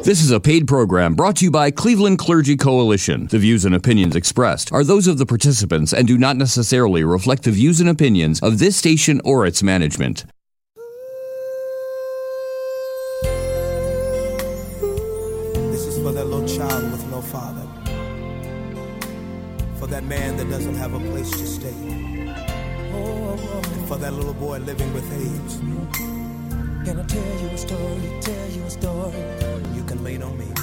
This is a paid program brought to you by Cleveland Clergy Coalition. The views and opinions expressed are those of the participants and do not necessarily reflect the views and opinions of this station or its management. This is for that little child with no father. For that man that doesn't have a place to stay. And for that little boy living with AIDS. Can I tell you a story, you can lean on me.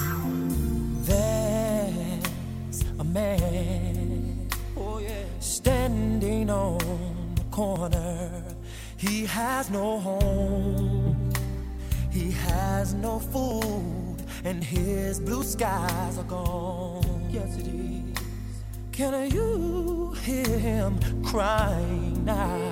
There's a man, standing on the corner. He has no home, he has no food, and his blue skies are gone. Yes, it is. Can you hear him crying now?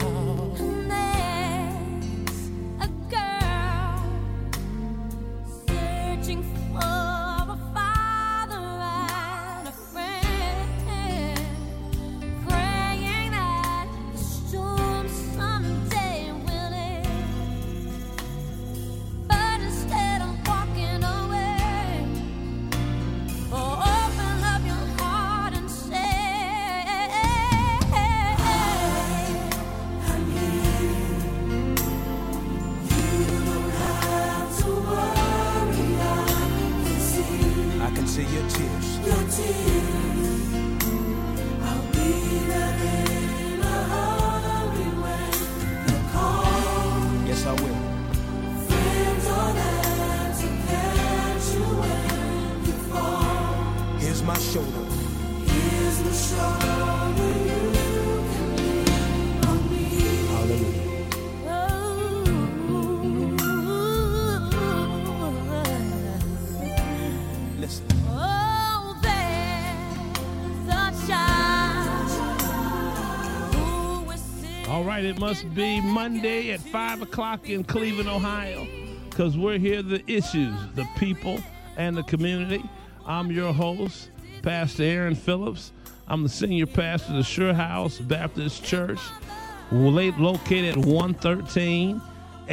It must be Monday at 5 o'clock in Cleveland, Ohio, because we're here, the issues, the people, and the community. I'm your host, Pastor Aaron Phillips. I'm the senior pastor of the Sure House Baptist Church, located at 113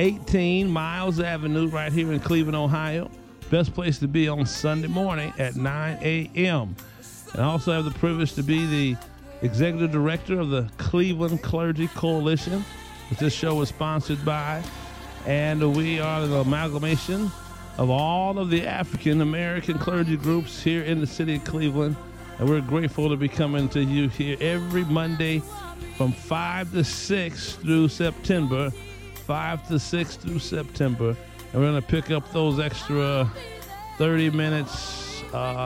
18 Miles Avenue right here in Cleveland, Ohio. Best place to be on Sunday morning at 9 a.m. And I also have the privilege to be the Executive Director of the Cleveland Clergy Coalition, which this show is sponsored by. And we are the amalgamation of all of the African-American clergy groups here in the city of Cleveland. And we're grateful to be coming to you here every Monday from 5 to 6 through September. 5 to 6 through September. And we're going to pick up those extra 30 minutes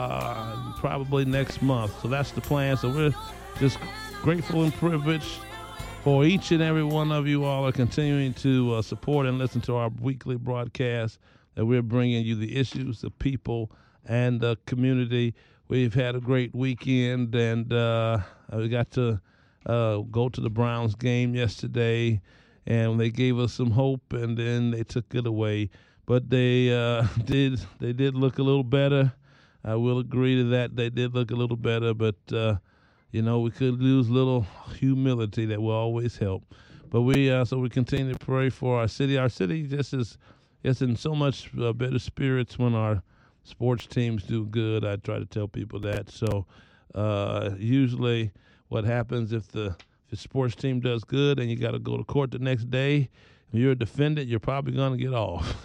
probably next month. So that's the plan. So we're just grateful and privileged for each and every one of you all are continuing to support and listen to our weekly broadcast, that we're bringing you the issues, the people, and the community. We've had a great weekend, and we got to go to the Browns game yesterday, and they gave us some hope, and then they took it away. But they did look a little better. I will agree to that. They did look a little better, but we could lose a little humility that will always help. But we continue to pray for our city. Our city just is in so much better spirits when our sports teams do good. I try to tell people that. So usually what happens if the sports team does good and you got to go to court the next day, if you're a defendant, you're probably going to get off.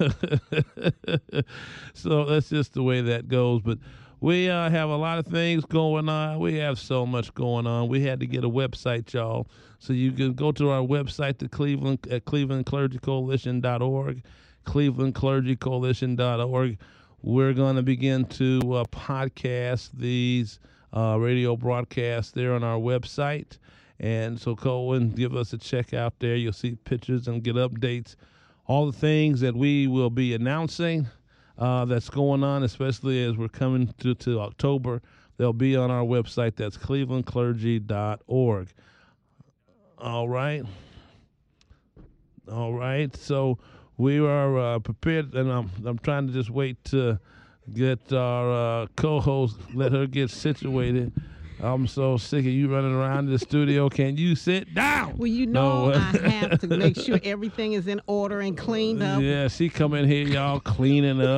So that's just the way that goes. But we have a lot of things going on. We have so much going on. We had to get a website, y'all. So you can go to our website, clevelandclergycoalition.org, clevelandclergycoalition.org. We're going to begin to podcast these radio broadcasts there on our website. And so go and give us a check out there. You'll see pictures and get updates. All the things that we will be announcing that's going on, especially as we're coming to October, they'll be on our website. That's clevelandclergy.org. All right. So we are prepared, and I'm trying to just wait to get our co-host, let her get situated. I'm so sick of you running around the studio. Can you sit down? Well, no. I have to make sure everything is in order and cleaned up. Yeah, she come in here, y'all, cleaning up.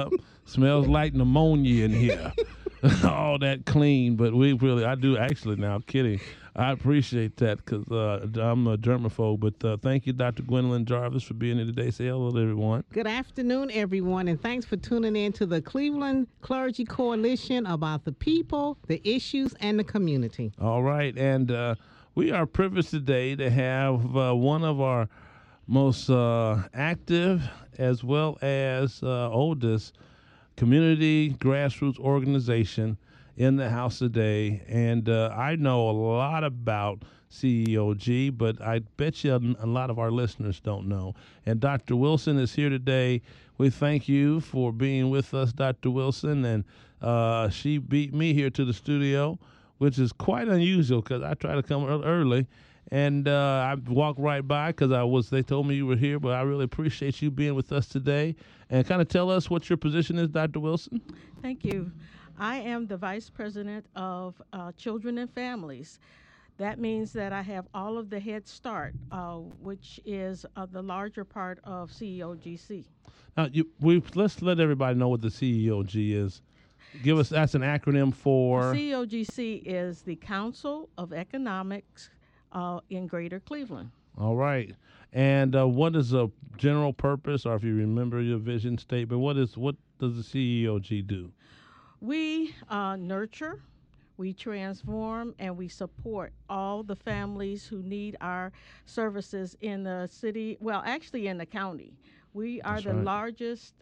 Smells like pneumonia in here. All that clean, but I do actually now, kidding. I appreciate that because I'm a germaphobe. But thank you, Dr. Gwendolyn Jarvis, for being here today. Say hello to everyone. Good afternoon, everyone, and thanks for tuning in to the Cleveland Clergy Coalition about the people, the issues, and the community. All right, and we are privileged today to have one of our most active as well as oldest community grassroots organization in the house today. And I know a lot about CEOG, but I bet you a lot of our listeners don't know. And Dr. Wilson is here today. We thank you for being with us, Dr. Wilson. And she beat me here to the studio, which is quite unusual because I try to come early. And I walked right by because they told me you were here, but I really appreciate you being with us today. And kind of tell us what your position is, Dr. Wilson. Thank you. I am the Vice President of Children and Families. That means that I have all of the Head Start, which is the larger part of CEOGC. Now, let's let everybody know what the CEOG is. That's an acronym for? CEOGC is the Council of Economics in Greater Cleveland. All right. And what is a general purpose, or if you remember your vision statement, what does the CEOG do? We nurture, we transform, and we support all the families who need our services in the city, well, actually in the county. We are the largest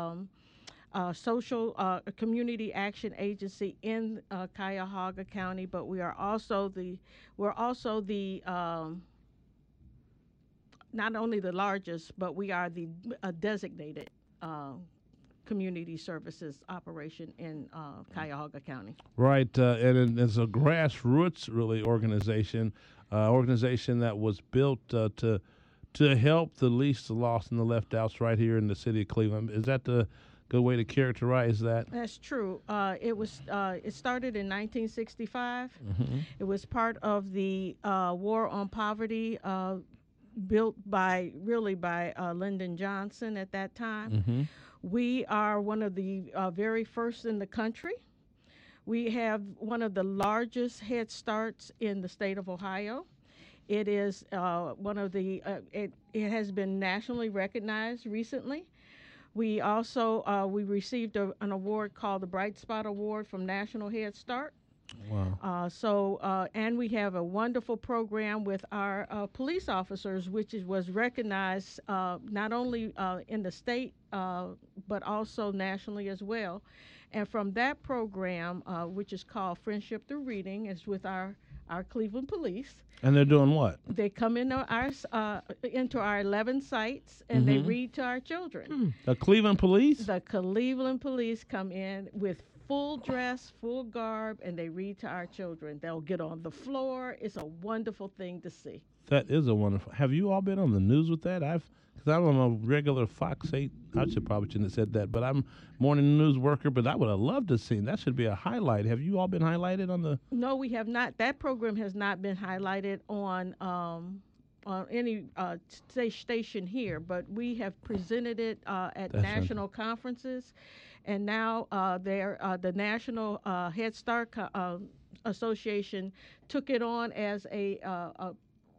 social community action agency in Cuyahoga County, but we are also the not only the largest, but we are the designated community services operation in Cuyahoga County. Right, and it's a grassroots really organization that was built to help the least, the lost, and the left outs right here in the city of Cleveland. Is that the good way to characterize that? That's true. It started in 1965. Mm-hmm. It was part of the War on Poverty, built by Lyndon Johnson at that time. Mm-hmm. We are one of the very first in the country. We have one of the largest Head Starts in the state of Ohio. It is one of the. It has been nationally recognized recently. We also we received an award called the Bright Spot Award from National Head Start. Wow. And we have a wonderful program with our police officers, which was recognized not only in the state, but also nationally as well. And from that program, which is called Friendship Through Reading, is with our Cleveland Police. And they're doing what? They come into our 11 sites, and they read to our children. The Cleveland Police? The Cleveland Police come in with full dress, full garb, and they read to our children. They'll get on the floor. It's a wonderful thing to see. That is a wonderful. Have you all been on the news with that? Because I'm a regular Fox 8. I probably shouldn't have said that, but I'm morning news worker. But I would have loved to see. That should be a highlight. Have you all been highlighted on the? No, we have not. That program has not been highlighted on any station here, but we have presented it at national conferences, and now the National Head Start Association took it on as a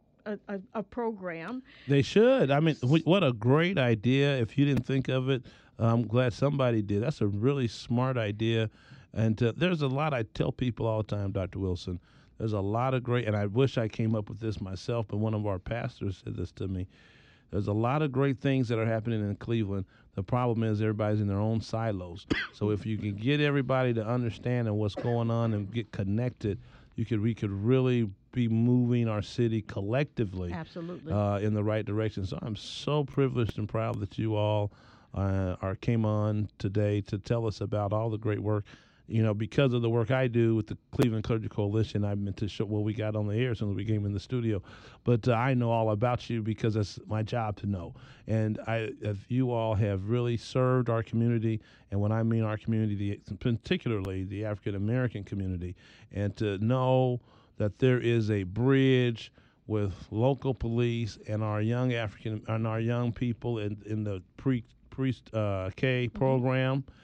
program. They should. I mean, what a great idea. If you didn't think of it, I'm glad somebody did. That's a really smart idea. And there's a lot I tell people all the time, Dr. Wilson. There's a lot of great, and I wish I came up with this myself, but one of our pastors said this to me. There's a lot of great things that are happening in Cleveland. The problem is everybody's in their own silos. So if you can get everybody to understand and what's going on and get connected, we could really be moving our city collectively Absolutely. In the right direction. So I'm so privileged and proud that you all came on today to tell us about all the great work. You know, because of the work I do with the Cleveland Clergy Coalition, I've been to show what we got on the air as soon as we came in the studio. But I know all about you because that's my job to know. And you all have really served our community, and when I mean our community, particularly the African American community, and to know that there is a bridge with local police and our young people in the pre-K program.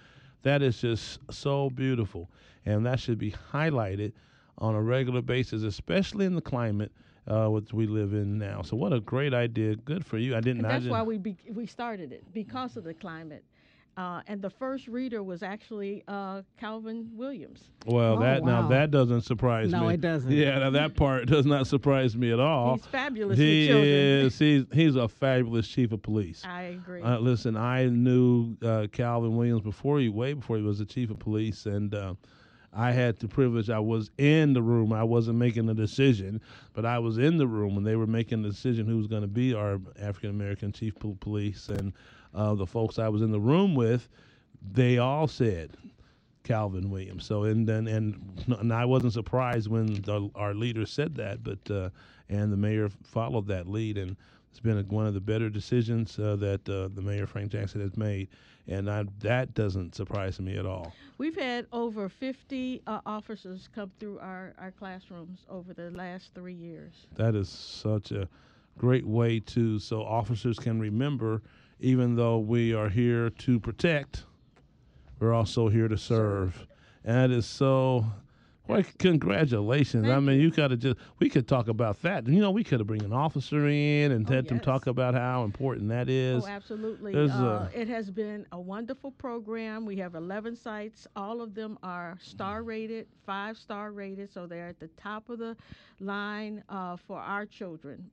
That is just so beautiful, and that should be highlighted on a regular basis, especially in the climate which we live in now. So what a great idea. Good for you. And that's why we started it, because of the climate. And the first reader was actually Calvin Williams. Well, now that doesn't surprise me. No, it doesn't. Yeah, now that part does not surprise me at all. He's fabulous with children. He's a fabulous chief of police. I agree. Listen, I knew Calvin Williams way before he was the chief of police, and I had the privilege. I was in the room. I wasn't making the decision, but I was in the room when they were making the decision who was going to be our African American chief of police, and the folks I was in the room with, they all said Calvin Williams. So and I wasn't surprised when our leader said that, but and the mayor followed that lead, and it's been one of the better decisions that the mayor Frank Jackson has made, and that doesn't surprise me at all. We've had over 50 officers come through our classrooms over the last 3 years. That is such a great way so officers can remember. Even though we are here to protect, we're also here to serve. And that is so, well, congratulations. Thank I mean, you. We could talk about that. You know, we could have bring an officer in and had them talk about how important that is. Oh, absolutely. It has been a wonderful program. We have 11 sites. All of them are star rated, 5-star rated, so they're at the top of the line for our children.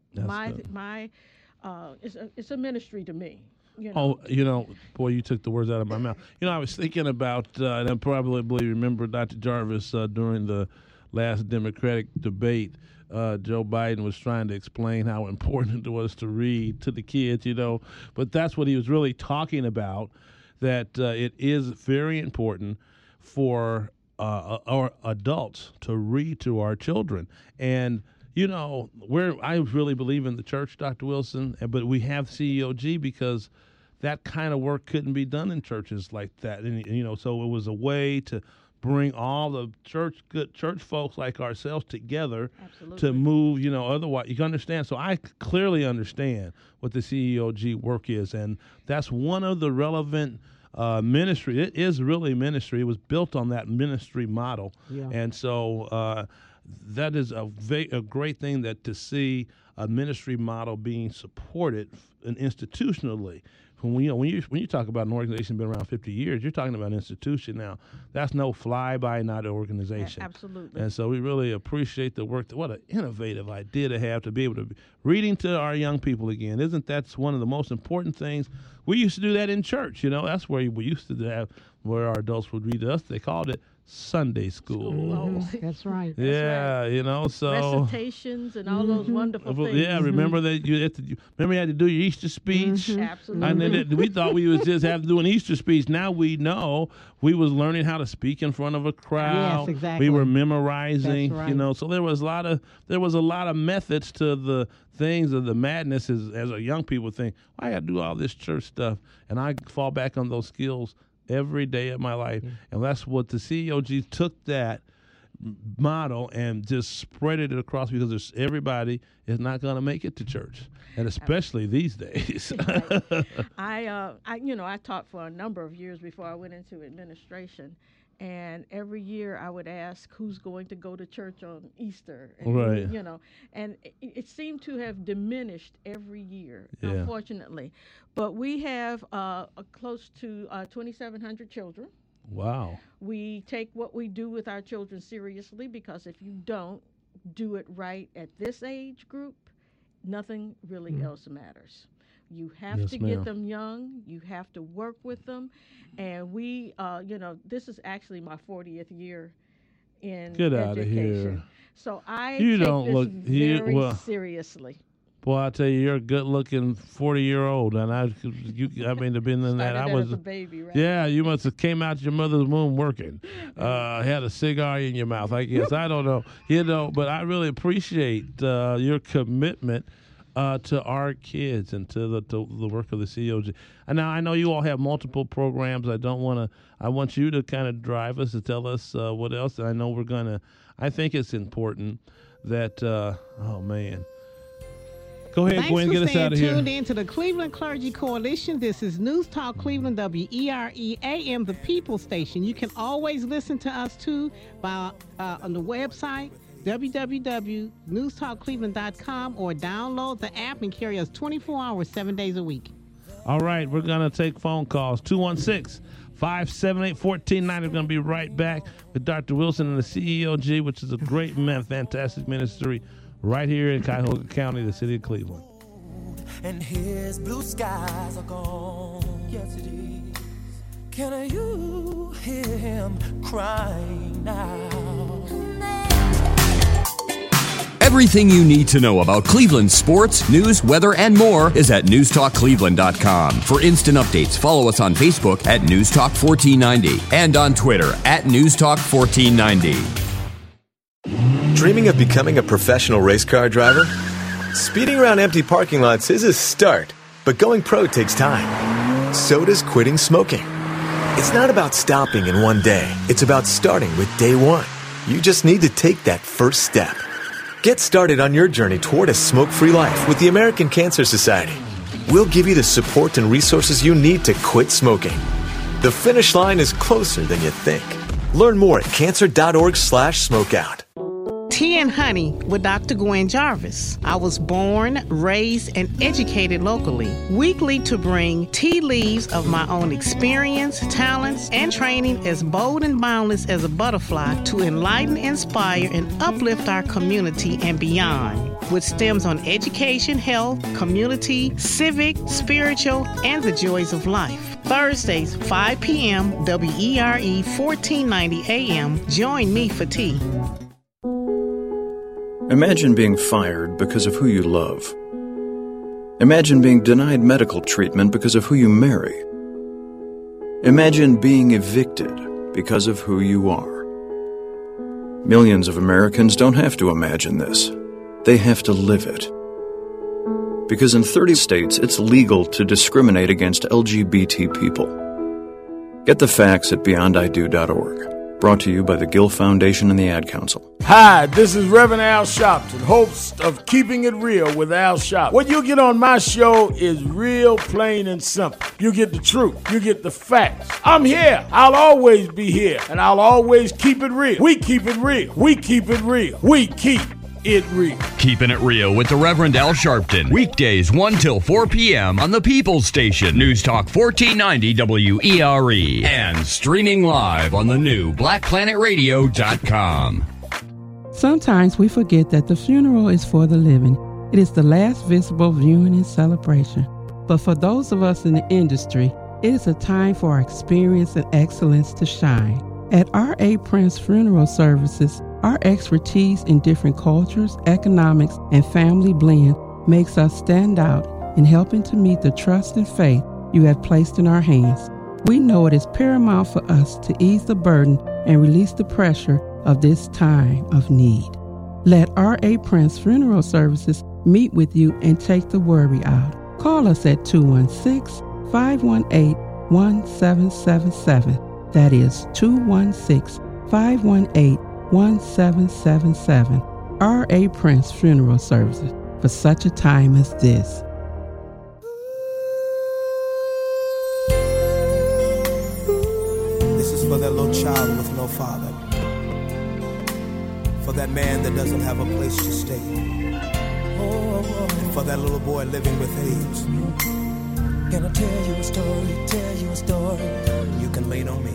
It's a ministry to me. You know. Boy, you took the words out of my mouth. I was thinking about, and I probably remember Dr. Jarvis during the last Democratic debate. Joe Biden was trying to explain how important it was to read to the kids, but that's what he was really talking about, that it is very important for our adults to read to our children. And I really believe in the church, Dr. Wilson, but we have CEOG because that kind of work couldn't be done in churches like that. And, so it was a way to bring all the good church folks like ourselves together. Absolutely. To move, otherwise you can understand. So I clearly understand what the CEOG work is. And that's one of the relevant ministry. It is really ministry. It was built on that ministry model. Yeah. And so, that is a great thing to see a ministry model being supported institutionally. When you talk about an organization been around 50 years, you're talking about an institution now. That's no fly-by-night organization. Absolutely. And so we really appreciate the work. What an innovative idea to have, to be able to be reading to our young people again. Isn't that one of the most important things? We used to do that in church. That's where we used to have where our adults would read to us. They called it Sunday school. That's right. Yeah, so recitations and all those wonderful things. Yeah, remember that you had to do your Easter speech. Absolutely. And then we thought we would just have to do an Easter speech. Now we know we was learning how to speak in front of a crowd. Yes, exactly. We were memorizing. That's right. So there was a lot of methods to the things of the madness as a young people think, why I got to do all this church stuff, and I fall back on those skills every day of my life. And that's what the CEOG took that model and just spread it across, because everybody is not going to make it to church, and especially these days. I taught for a number of years before I went into administration, and every year I would ask who's going to go to church on Easter, and right? And it seemed to have diminished every year, yeah. Unfortunately. But we have close to 2,700 children. Wow. We take what we do with our children seriously, because if you don't do it right at this age group, nothing really else matters. You have to get them young. You have to work with them. And we, this is actually my 40th year in Get education. Out of here. So I You take don't this look very seriously. Boy, I tell you, you're a good-looking 40-year-old, and to have been in that. I was as a baby, right? Yeah, you must have came out your mother's womb working. Had a cigar in your mouth, I guess. I don't know, but I really appreciate your commitment to our kids and to the work of the CEOG. And now I know you all have multiple programs. I want you to kind of drive us to tell us what else. And I know I think it's important that, Go ahead, Thanks Gwen, for get us out of here. tuned in to the Cleveland Clergy Coalition. This is News Talk Cleveland, WERE AM, the People Station. You can always listen to us, too, by on the website, www.newstalkcleveland.com, or download the app and carry us 24 hours, 7 days a week. All right, we're going to take phone calls. 216-578-1490. We're going to be right back with Dr. Wilson and the CEOG, which is a great, fantastic ministry right here in Cuyahoga County, the city of Cleveland. And his blue skies are gone. Yes, it is. Can you hear him crying now? Everything you need to know about Cleveland sports, news, weather, and more is at newstalkcleveland.com. For instant updates, follow us on Facebook at newstalk1490 and on Twitter at newstalk1490. Dreaming of becoming a professional race car driver? Speeding around empty parking lots is a start, but going pro takes time. So does quitting smoking. It's not about stopping in one day. It's about starting with day one. You just need to take that first step. Get started on your journey toward a smoke-free life with the American Cancer Society. We'll give you the support and resources you need to quit smoking. The finish line is closer than you think. Learn more at cancer.org/smokeout. Tea and Honey with Dr. Gwen Jarvis. I was born, raised, and educated locally. Weekly to bring tea leaves of my own experience, talents, and training as bold and boundless as a butterfly to enlighten, inspire, and uplift our community and beyond. With stems on education, health, community, civic, spiritual, and the joys of life. Thursdays, 5 p.m., WERE 1490 AM. Join me for tea. Imagine being fired because of who you love. Imagine being denied medical treatment because of who you marry. Imagine being evicted because of who you are. Millions of Americans don't have to imagine this. They have to live it. Because in 30 states, it's legal to discriminate against LGBT people. Get the facts at beyondido.org. Brought to you by the Gill Foundation and the Ad Council. Hi, this is Reverend Al Sharpton, host of Keeping It Real with Al Sharpton. What you get on my show is real, plain, and simple. You get the truth. You get the facts. I'm here. I'll always be here, and I'll always keep it real. We keep it real. We keep it real. We keep it real. Keeping It Real with the Reverend Al Sharpton. Weekdays 1 till 4 p.m. on the People's Station. News Talk 1490 WERE. And streaming live on the new BlackPlanetRadio.com. Sometimes we forget that the funeral is for the living. It is the last visible viewing and celebration. But for those of us in the industry, it is a time for our experience and excellence to shine. At R.A. Prince Funeral Services, our expertise in different cultures, economics, and family blend makes us stand out in helping to meet the trust and faith you have placed in our hands. We know it is paramount for us to ease the burden and release the pressure of this time of need. Let R.A. Prince Funeral Services meet with you and take the worry out. Call us at 216-518-1777. That is 216-518-1777. R.A. Prince Funeral Services, for such a time as this. This is for that little child with no father. For that man that doesn't have a place to stay. And for that little boy living with AIDS. Gonna tell you a story, tell you a story. You can lean on me.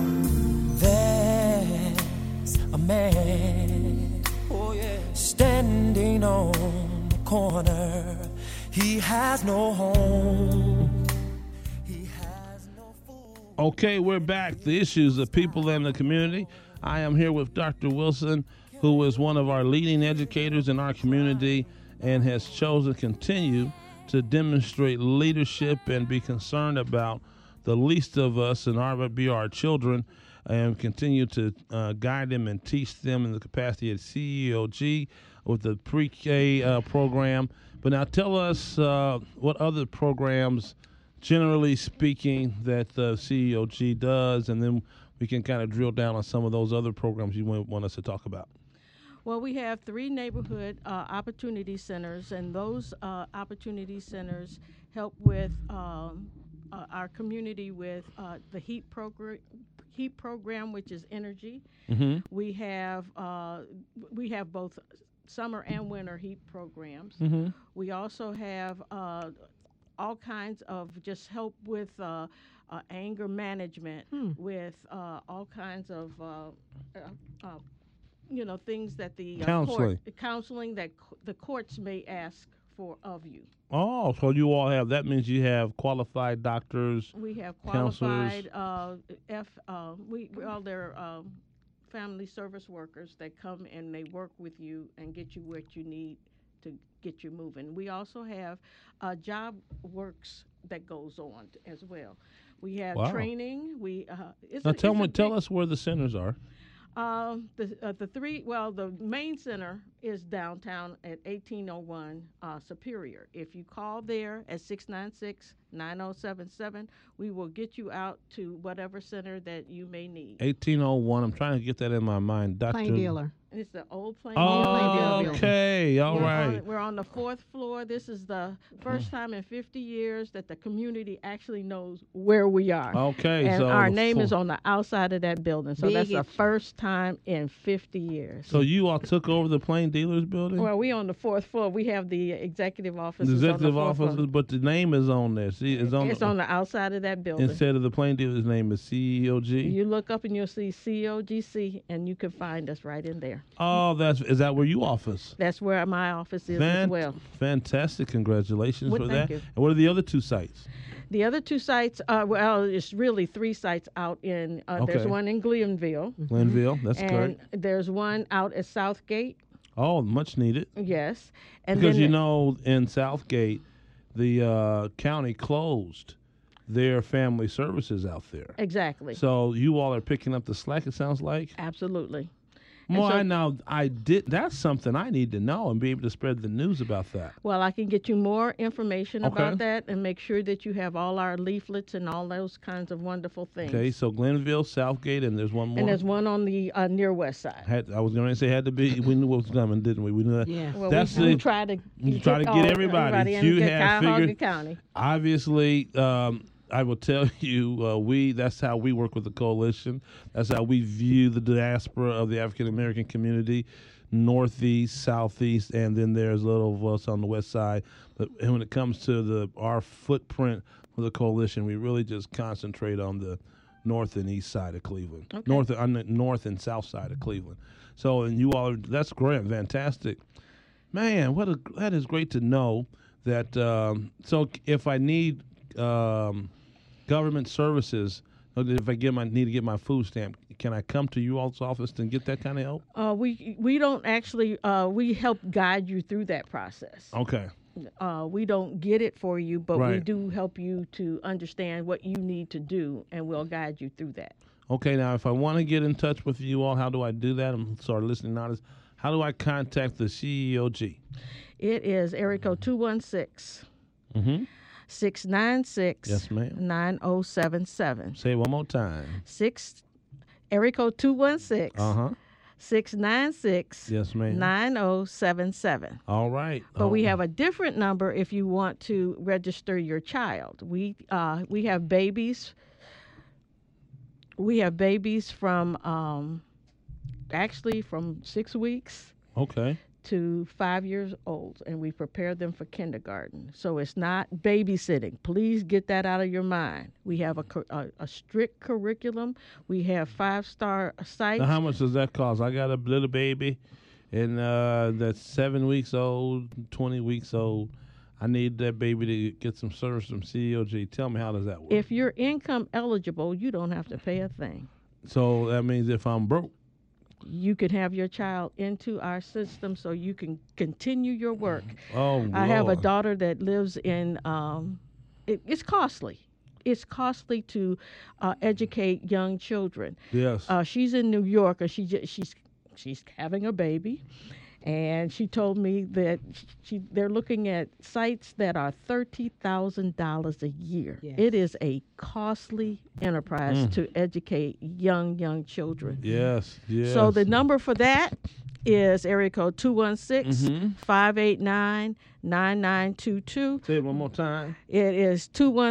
There's a man, standing on the corner. He has no home. He has no food. Okay, we're back. The issues of people in the community. I am here with Dr. Wilson, who is one of our leading educators in our community and has chosen to continue to demonstrate leadership and be concerned about the least of us, and our children, and continue to guide them and teach them in the capacity of CEOG with the pre-K program. But now tell us what other programs, generally speaking, that the CEOG does, and then we can kind of drill down on some of those other programs you want us to talk about. Well, we have 3 neighborhood opportunity centers, and those opportunity centers help with our community with the heat program, which is energy. Mm-hmm. We have both summer and winter heat programs. Mm-hmm. We also have all kinds of just help with anger management, with all kinds of things that the counseling that the courts may ask for of you. Oh, so you all have, that means you have qualified doctors. We have counselors. They're family service workers that come and they work with you and get you what you need to get you moving. We also have job works that goes on as well. We have training. Tell us where the centers are. The main center is downtown at 1801 Superior. If you call there at 696-9077, we will get you out to whatever center that you may need. 1801. I'm trying to get that in my mind. Plain dealer. It's the old Plain Dealer. Okay, all right. We're on the 4th floor. This is the first time in 50 years that the community actually knows where we are. Okay, and so our name is on the outside of that building. So that's the first time in 50 years. So you all took over the Plain Dealers building? Well, we on the 4th floor. We have the executive office. The executive office, but the name is on there. See, it's on the outside of that building. Instead of the Plain Dealers' name is COG. You look up and you'll see COGC, and you can find us right in there. Oh, is that where you office? That's where my office is as well. Fantastic! Congratulations for that. Thank you. And what are the other 2 sites? The other 2 sites, it's really 3 sites out in. There's one in Glenville. Glenville, that's and correct. There's one out at Southgate. Oh, much needed. Yes, and because then in Southgate, the county closed their family services out there. Exactly. So you all are picking up the slack. It sounds like. Absolutely. That's something I need to know and be able to spread the news about that. Well, I can get you more information about that and make sure that you have all our leaflets and all those kinds of wonderful things. Okay, so Glenville, Southgate, and there's one more. And there's one on the near west side. I was going to say had to be. We knew what was coming, didn't we? We knew that. Yeah. Well, we try to get everybody. You have figured. County. Obviously. I will tell you, that's how we work with the coalition. That's how we view the diaspora of the African American community, Northeast, Southeast, and then there's a little of us on the West Side. But when it comes to our footprint for the coalition, we really just concentrate on the North and East side of Cleveland, North and South side of Cleveland. So, and you all, that's great, fantastic, man. That is great to know that. So, if I need government services, if I need to get my food stamp, can I come to you all's office and get that kind of help? We don't actually we help guide you through that process. Okay. We don't get it for you, but we Right. do help you to understand what you need to do, and we'll guide you through that. Okay, now if I want to get in touch with you all, how do I do that? I'm sorry, listening audience. How do I contact the CEOG? It is area code 216. Mm-hmm. 696 Yes, ma'am. 9077. Say it one more time. Area code 216 696 Yes, ma'am. 9077. All right. But we have a different number if you want to register your child. We have babies. We have babies from actually from 6 weeks to 5 years old, and we prepare them for kindergarten. So it's not babysitting. Please get that out of your mind. We have a strict curriculum. We have 5-star sites. Now, how much does that cost? I got a little baby, and that's 7 weeks old, 20 weeks old. I need that baby to get some service from CEOG. Tell me, how does that work? If you're income eligible, you don't have to pay a thing. So that means if I'm broke, you can have your child into our system so you can continue your work. Oh, I have a daughter that lives in, it's costly. It's costly to educate young children. Yes. She's in New York, and she's having a baby. And she told me that they're looking at sites that are $30,000 a year. Yes. It is a costly enterprise to educate young children. Yes, yes. So the number for that is area code 216-589-9922. Say it one more time. It is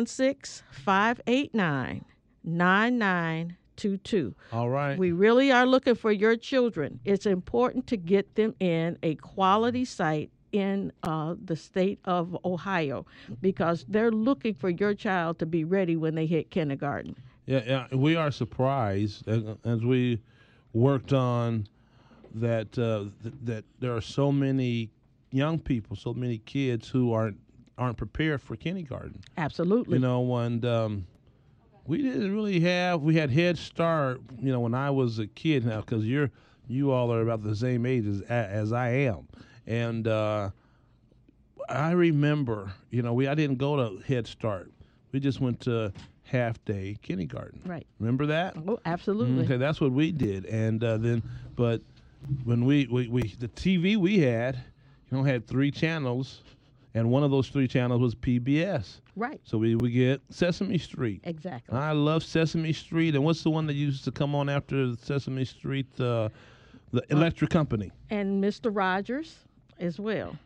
216-589-9922. All right. We really are looking for your children. It's important to get them in a quality site in the state of Ohio because they're looking for your child to be ready when they hit kindergarten. Yeah, we are surprised as we worked on that that there are so many young people, so many kids who aren't prepared for kindergarten. Absolutely. You know, and we didn't really have. We had Head Start. You know, when I was a kid. Now, because you all are about the same age as I am, and I remember. You know, I didn't go to Head Start. We just went to half-day kindergarten. Right. Remember that? Oh, absolutely. Okay, that's what we did, and but when we the TV we had, had 3 channels, and one of those 3 channels was PBS. Right. So we would get Sesame Street. Exactly. I love Sesame Street, and what's the one that used to come on after Sesame Street? The Electric Company. And Mr. Rogers as well.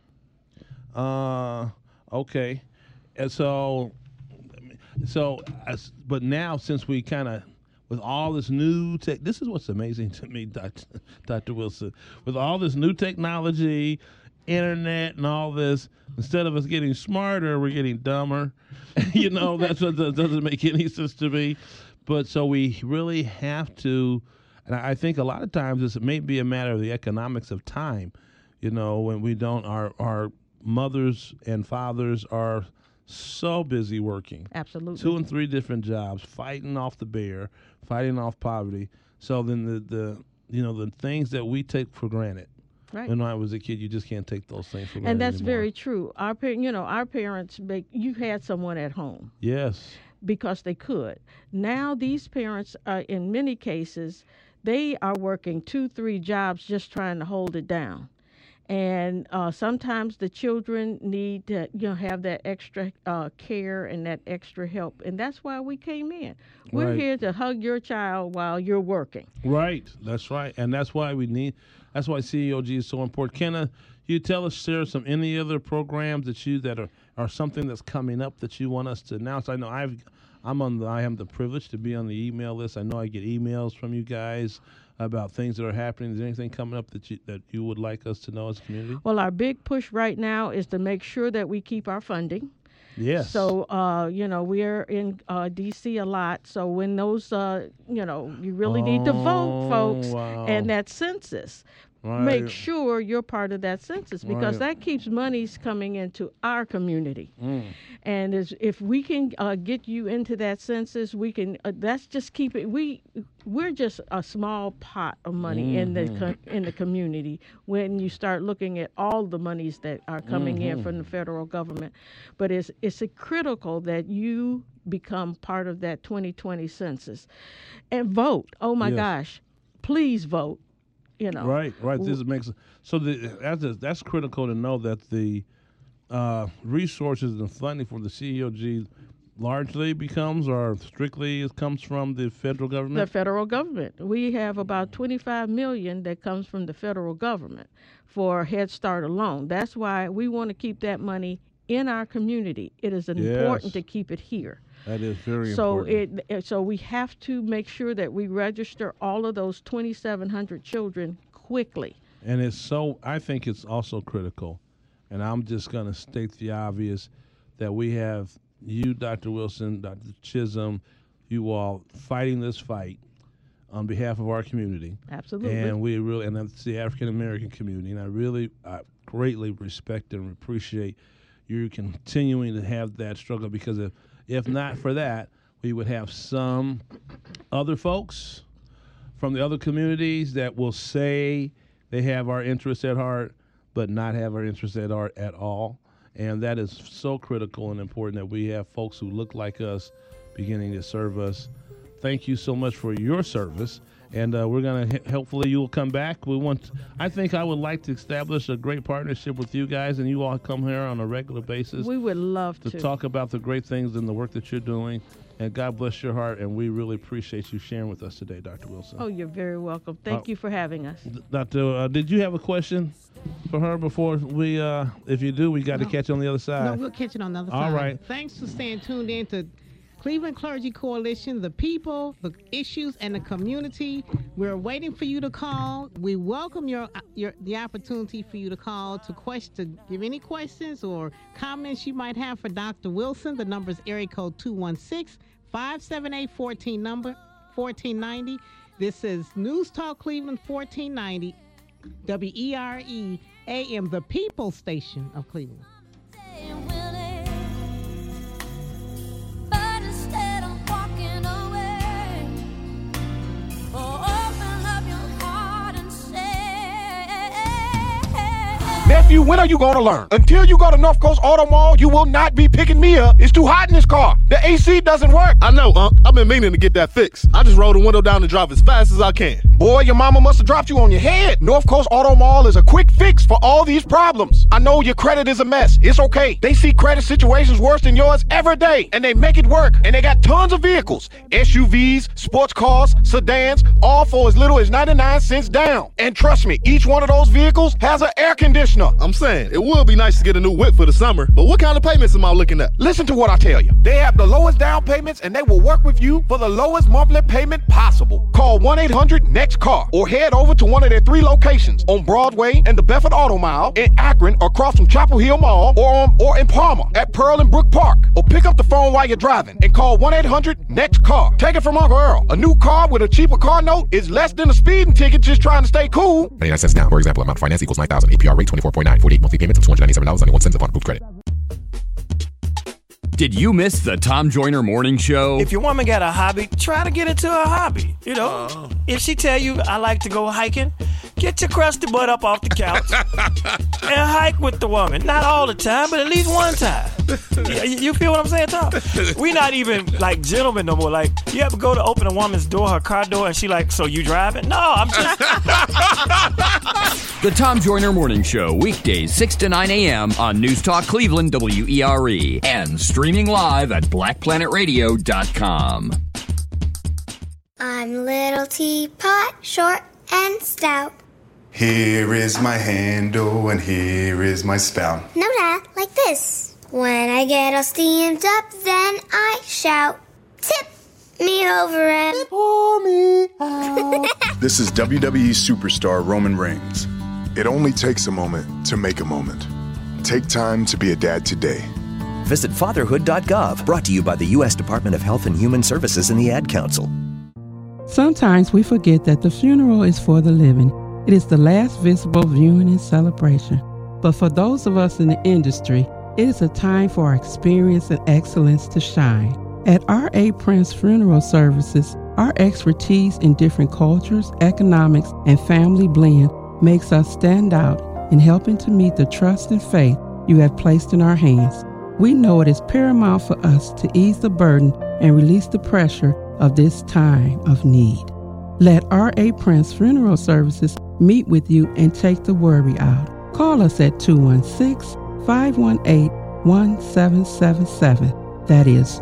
Okay, and but now since we kind of, with all this new tech, this is what's amazing to me, Dr. Wilson. With all this new technology, internet, and all this, instead of us getting smarter, we're getting dumber. That's what doesn't make any sense to me. But so we really have to, and I think a lot of times it may be a matter of the economics of time. When we don't, our mothers and fathers are so busy working. Absolutely. 2 and 3 different jobs, fighting off the bear, fighting off poverty. So then the things that we take for granted. Right. When I was a kid, you just can't take those things for granted. And that's anymore. very true. Our parents you had someone at home. Yes. Because they could. Now these parents are, in many cases, they are working 2-3 jobs just trying to hold it down. And sometimes the children need to, have that extra care and that extra help, and that's why we came in. We're Right. here to hug your child while you're working. Right. That's right, and that's why that's why CEOG is so important. Can you share any other programs that are something that's coming up that you want us to announce? I know I have the privilege to be on the email list. I know I get emails from you guys about things that are happening. Is there anything coming up that you would like us to know as a community? Well, our big push right now is to make sure that we keep our funding. Yes. So, we are in D.C. a lot. So when those, you really need to vote, folks, wow. and that census. Right. Make sure you're part of that census because Right. that keeps monies coming into our community. And if we can get you into that census, we can. That's just keep it. We're just a small pot of money in the community when you start looking at all the monies that are coming in from the federal government. But it's critical that you become part of that 2020 census and vote. Oh my gosh, please vote. Right. This makes that's critical to know that the resources and funding for the CEOG largely comes from the federal government. The federal government. We have about $25 million that comes from the federal government for Head Start alone. That's why we want to keep that money in our community. It is important to keep it here. That is very important. So we have to make sure that we register all of those 2,700 children quickly. And I think it's also critical, and I'm just going to state the obvious, that we have you, Dr. Wilson, Dr. Chisholm, you all fighting this fight on behalf of our community. Absolutely. And that's the African American community, and I greatly respect and appreciate you continuing to have that struggle, because if not for that, we would have some other folks from the other communities that will say they have our interests at heart, but not have our interests at heart at all. And that is so critical and important that we have folks who look like us beginning to serve us. Thank you so much for your service. And we're going to, hopefully you will come back. I think I would like to establish a great partnership with you guys, and you all come here on a regular basis. We would love to talk about the great things and the work that you're doing. And God bless your heart, and we really appreciate you sharing with us today, Dr. Wilson. Oh, you're very welcome. Thank you for having us. Doctor, did you have a question for her before we, if you do, we got to catch you on the other side. No, we'll catch it on the other side. All right. Thanks for staying tuned in to Cleveland Clergy Coalition, the people, the issues, and the community. We're waiting for you to call. We welcome the opportunity for you to call to give any questions or comments you might have for Dr. Wilson. The number is area code 216-578-1490. This is News Talk Cleveland 1490, WERE AM, the people station of Cleveland. Nephew, when are you going to learn? Until you go to North Coast Auto Mall, you will not be picking me up. It's too hot in this car. The AC doesn't work. I know, Unc. I've been meaning to get that fixed. I just roll the window down and drive as fast as I can. Boy, your mama must have dropped you on your head. North Coast Auto Mall is a quick fix for all these problems. I know your credit is a mess. It's okay. They see credit situations worse than yours every day, and they make it work. And they got tons of vehicles. SUVs, sports cars, sedans, all for as little as 99 cents down. And trust me, each one of those vehicles has an air conditioner. I'm saying, it would be nice to get a new whip for the summer, but what kind of payments am I looking at? Listen to what I tell you. They have the lowest down payments, and they will work with you for the lowest monthly payment possible. Call 1-800-NEXT-CAR or head over to one of their 3 locations on Broadway and the Bedford Auto Mile, in Akron, across from Chapel Hill Mall, or in Palmer at Pearl and Brook Park. Or pick up the phone while you're driving and call 1-800-NEXT-CAR. Take it from Uncle Earl. A new car with a cheaper car note is less than a speeding ticket just trying to stay cool. 99 cents down. For example, amount of finance equals $9,000. APR rate 24.9. 48 monthly payments of $297.91 upon approved credit. Did you miss the Tom Joyner Morning Show? If your woman got a hobby, try to get into her hobby. You know, if she tell you I like to go hiking, get your crusty butt up off the couch and hike with the woman. Not all the time, but at least one time. You feel what I'm saying, Tom? We not even like gentlemen no more. Like, you ever go to open a woman's door, her car door, and she like, so you driving? No, I'm just... The Tom Joyner Morning Show, weekdays 6 to 9 a.m. on News Talk Cleveland, WERE, and streaming live at blackplanetradio.com. I'm Little Teapot, short and stout. Here is my handle and here is my spout. No, Dad, like this. When I get all steamed up, then I shout, tip me over and pour me out. This is WWE superstar Roman Reigns. It only takes a moment to make a moment. Take time to be a dad today. Visit fatherhood.gov, brought to you by the U.S. Department of Health and Human Services and the Ad Council. Sometimes we forget that the funeral is for the living. It is the last visible viewing and celebration. But for those of us in the industry, it is a time for our experience and excellence to shine. At R.A. Prince Funeral Services, our expertise in different cultures, economics, and family blend makes us stand out in helping to meet the trust and faith you have placed in our hands. We know it is paramount for us to ease the burden and release the pressure of this time of need. Let R.A. Prince Funeral Services meet with you and take the worry out. Call us at 216-518-1777. That is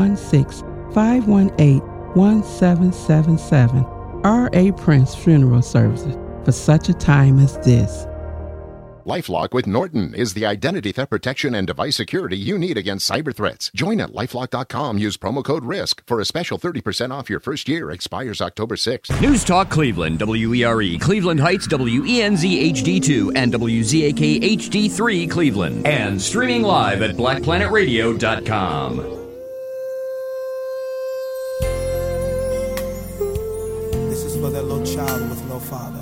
216-518-1777. R.A. Prince Funeral Services, for such a time as this. LifeLock with Norton is the identity theft protection and device security you need against cyber threats. Join at LifeLock.com. Use promo code RISK for a special 30% off your first year. Expires October 6th. News Talk Cleveland, WERE, Cleveland Heights, WENZ HD2, and WZAK HD3 Cleveland. And streaming live at blackplanetradio.com. This is for that little child with no father.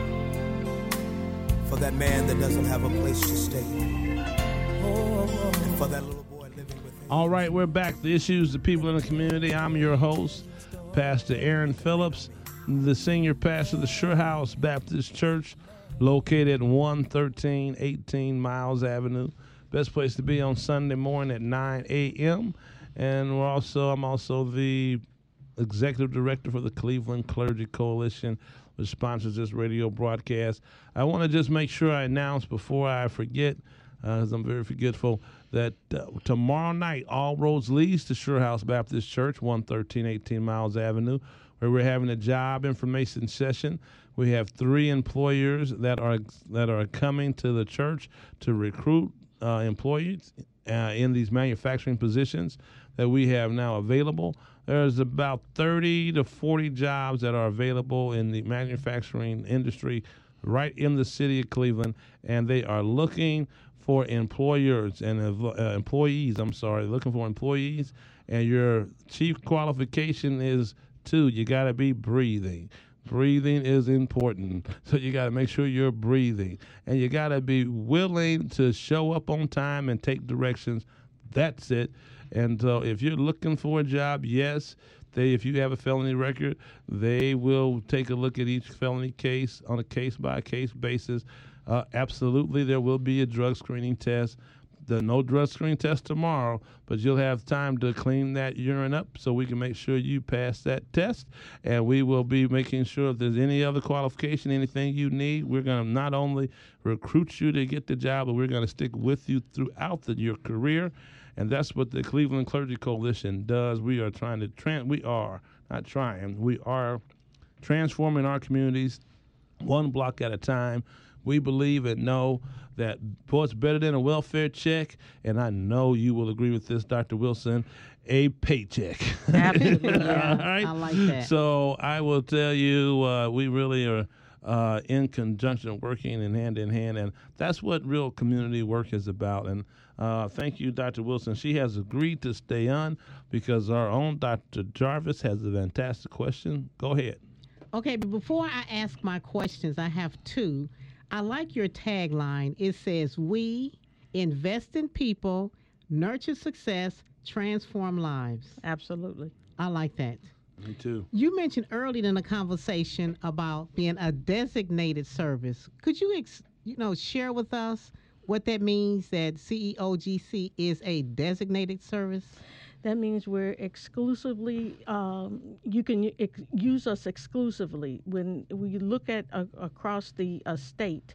For that man that doesn't have a place to stay. And for that little boy living with him. All right, we're back. The issues, the people in the community. I'm your host, Pastor Aaron Phillips, the senior pastor of the Sure House Baptist Church, located at 11318 Miles Avenue. Best place to be on Sunday morning at 9 a.m. And I'm also the Executive Director for the Cleveland Clergy Coalition, which sponsors this radio broadcast. I want to just make sure I announce before I forget, because I'm very forgetful, that tomorrow night, all roads leads to Sure House Baptist Church, 113 18 Miles Avenue, where we're having a job information session. We have 3 employers that are coming to the church to recruit employees in these manufacturing positions that we have now available. There's about 30 to 40 jobs that are available in the manufacturing industry right in the city of Cleveland, and they are looking for employers and employees. Looking for employees, and your chief qualification is 2. You got to be breathing. Breathing is important, so you got to make sure you're breathing, and you got to be willing to show up on time and take directions. That's it. And so if you're looking for a job, yes, if you have a felony record, they will take a look at each felony case on a case-by-case basis. Absolutely, there will be a drug screening test. No drug screening test tomorrow, but you'll have time to clean that urine up so we can make sure you pass that test. And we will be making sure if there's any other qualification, anything you need, we're going to not only recruit you to get the job, but we're going to stick with you throughout your career. And that's what the Cleveland Clergy Coalition does. We are trying to we are transforming our communities one block at a time. We believe and know that what's better than a welfare check, and I know you will agree with this, Dr. Wilson, a paycheck. Absolutely. All right? I like that. So I will tell you, we really are in conjunction, working and hand in hand, and that's what real community work is about. And thank you, Dr. Wilson. She has agreed to stay on because our own Dr. Jarvis has a fantastic question. Go ahead. Okay, but before I ask my questions, I have 2. I like your tagline. It says, "We invest in people, nurture success, transform lives." Absolutely. I like that. Me too. You mentioned earlier in the conversation about being a designated service. Could you, share with us what that means, that CEOGC is a designated service? That means we're exclusively, you can use us exclusively. When we look at across the state,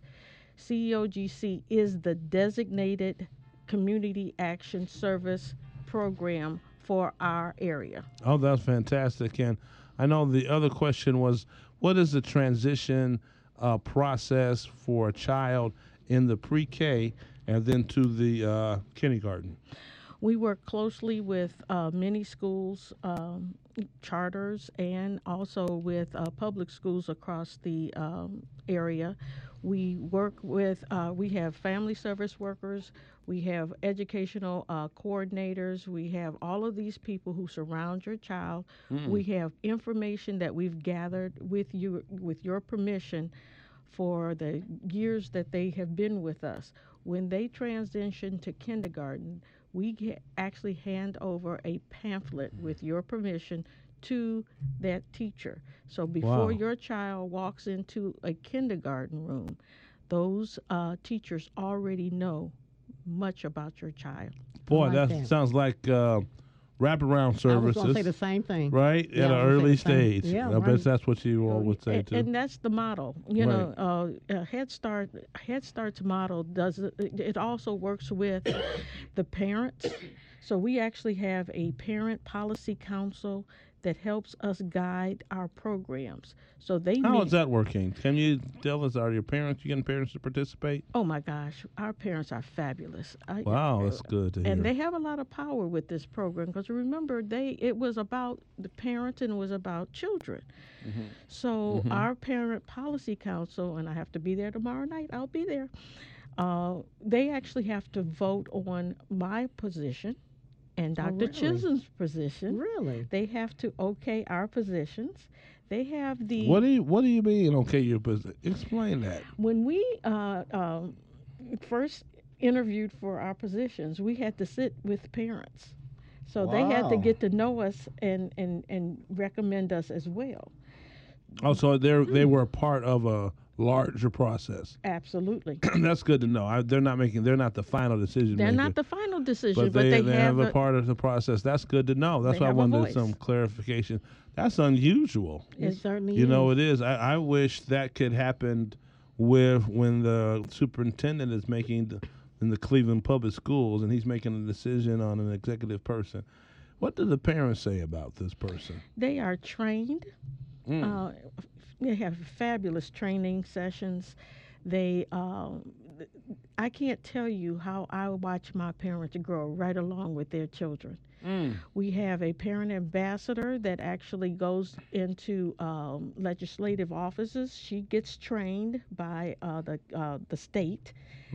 CEOGC is the designated community action service program for our area. Oh, that's fantastic. And I know the other question was, what is the transition process for a child in the pre-K and then to the kindergarten? We work closely with many schools, charters, and also with public schools across the area. We work with, we have family service workers, we have educational coordinators, we have all of these people who surround your child. We have information that we've gathered with your permission for the years that they have been with us. When they transition to kindergarten, we actually hand over a pamphlet with your permission to that teacher. So before your child walks into a kindergarten room, those teachers already know much about your child. Boy, that sounds like wraparound services. I was going to say the same thing. Right? At an early stage. Yeah, I bet that's what you all would say, too. And that's the model. You know, Head Start's model does it also works with the parents. So we actually have a parent policy council that helps us guide our programs. So they How is that working? Can you tell us, are your parents, you getting parents to participate? Oh my gosh, our parents are fabulous. Wow, that's good to hear. And they have a lot of power with this program because remember, it was about the parents and it was about children. So our parent policy council, and I have to be there tomorrow night, I'll be there. They actually have to vote on my position and Dr. Chisholm's position. Really? They have to okay our positions. They have the. What do you mean? Okay, your position. Explain that. When we first interviewed for our positions, we had to sit with parents, so they had to get to know us and recommend us as well. Oh, so they were part of a larger process. Absolutely. That's good to know. They're not the final decision They're maker. not the final decision, but they have a part of the process. That's good to know. That's why I wanted some clarification. That's unusual. It certainly is. You know, it is. I wish that could happen when the superintendent is making in the Cleveland Public Schools and he's making a decision on an executive person. What do the parents say about this person? They are trained. They have fabulous training sessions. They, I can't tell you how I watch my parents grow right along with their children. We have a parent ambassador that actually goes into legislative offices. She gets trained by the state,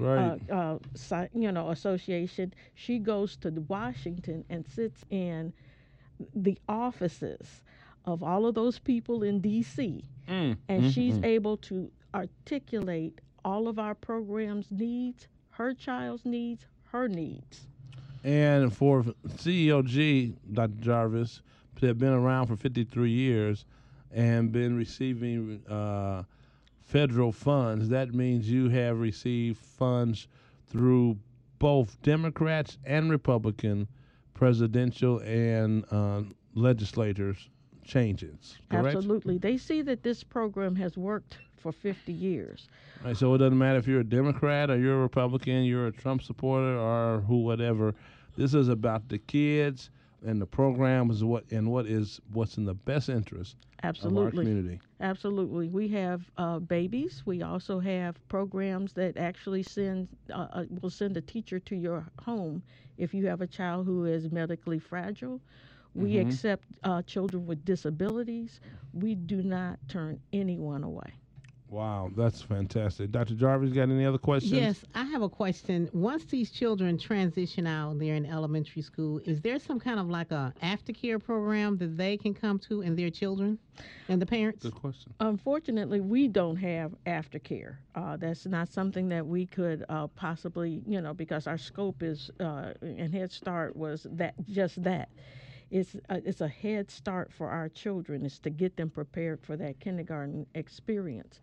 association. She goes to Washington and sits in the offices of all of those people in D.C. And she's able to articulate all of our program's needs, her child's needs, her needs. And for CEOG, Dr. Jarvis, that have been around for 53 years and been receiving federal funds, that means you have received funds through both Democrats and Republican presidential and legislators changes, correct? Absolutely. They see that this program has worked for 50 years. Right, so it doesn't matter if you're a Democrat or you're a Republican, you're a Trump supporter or whatever. This is about the kids and the program is what's in the best interest of our community. Absolutely. We have babies. We also have programs that actually will send a teacher to your home if you have a child who is medically fragile. We accept children with disabilities. We do not turn anyone away. Wow, that's fantastic. Dr. Jarvis, got any other questions? Yes, I have a question. Once these children transition out there in elementary school, is there some kind of like a aftercare program that they can come to and their children and the parents? Good question. Unfortunately, we don't have aftercare. That's not something that we could possibly, because our scope is, and Head Start was just that. It's a head start for our children. It's to get them prepared for that kindergarten experience.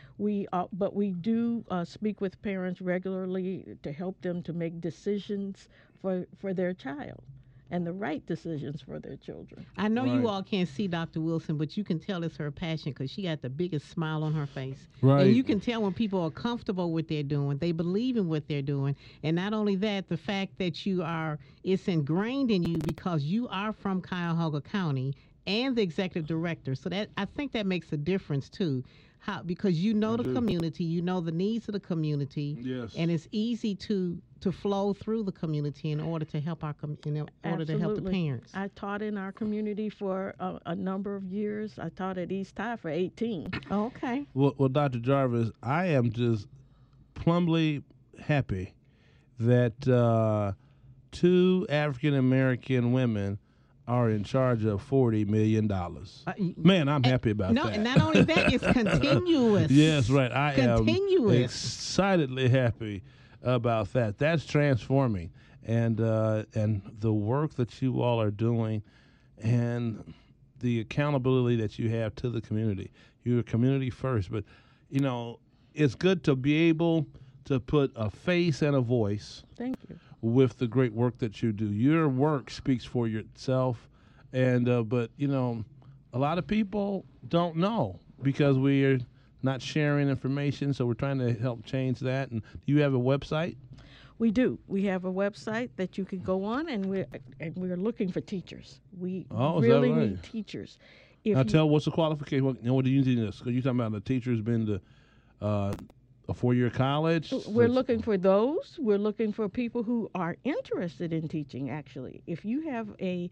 But we do speak with parents regularly to help them to make decisions for their child and the right decisions for their children. I know you all can't see Dr. Wilson, but you can tell it's her passion because she got the biggest smile on her face. Right. And you can tell when people are comfortable with what they're doing, they believe in what they're doing. And not only that, the fact that it's ingrained in you because you are from Cuyahoga County and the executive director. So that I think that makes a difference too. Because you know the community, you know the needs of the community, yes, and it's easy to flow through the community in order to help to help the parents. I taught in our community for a number of years. I taught at East High for 18. Oh, okay. Well, Dr. Jarvis, I am just plumbly happy that 2 African American women are in charge of $40 million. Man, I'm happy about that. And not only that, it's continuous. Yes, right. I am excitedly happy about that. That's transforming, and the work that you all are doing, and the accountability that you have to the community. You're community first, but it's good to be able to put a face and a voice. Thank you. With the great work that you do. Your work speaks for itself, and but a lot of people don't know because we're not sharing information, so we're trying to help change that. And do you have a website? We do. We have a website that you can go on, and we're looking for teachers. We really need teachers. Tell what's the qualification? What do you need? Because you're talking about the teacher's been to a 4-year college? We're looking for those. We're looking for people who are interested in teaching, actually. If you have a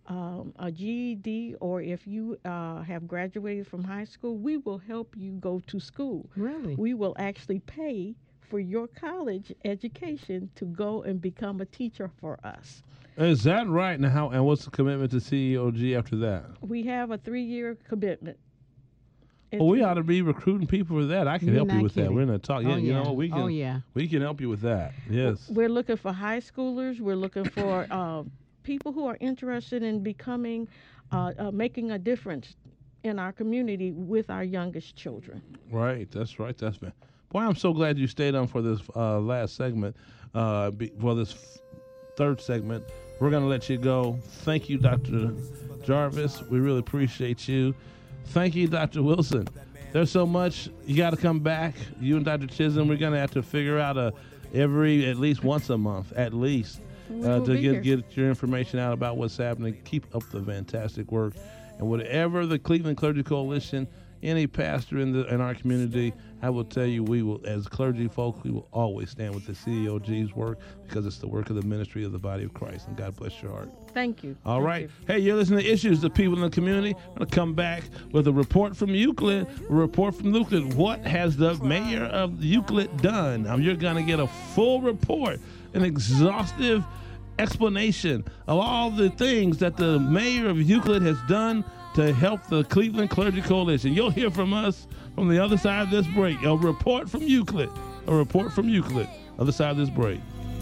GED or if you have graduated from high school, we will help you go to school. Really? We will actually pay for your college education to go and become a teacher for us. Is that right? And what's the commitment to CEOG after that? We have a 3-year commitment. Well, we ought to be recruiting people for that. I can help you with that. We're going to talk. Oh, yeah. We can help you with that. Yes. We're looking for high schoolers. We're looking for people who are interested in becoming, making a difference in our community with our youngest children. Right, that's right. That's been. Boy, I'm so glad you stayed on for this last segment. For this third segment, we're going to let you go. Thank you, Dr. Jarvis. We really appreciate you. Thank you, Dr. Wilson. There's so much. You got to come back. You and Dr. Chisholm, we're going to have to figure out at least once a month, at least, to get your information out about what's happening. Keep up the fantastic work. And whatever the Cleveland Clergy Coalition, any pastor in our community, I will tell you, we will, as clergy folk, we will always stand with the CEOG's work because it's the work of the ministry of the body of Christ. And God bless your heart. Thank you. All right. Hey, you're listening to Issues, the people in the community. I'm going to come back with a report from Euclid. What has the mayor of Euclid done? You're going to get a full report, an exhaustive explanation of all the things that the mayor of Euclid has done to help the Cleveland Clergy Coalition. You'll hear from us from the other side of this break. A report from Euclid. Other side of this break.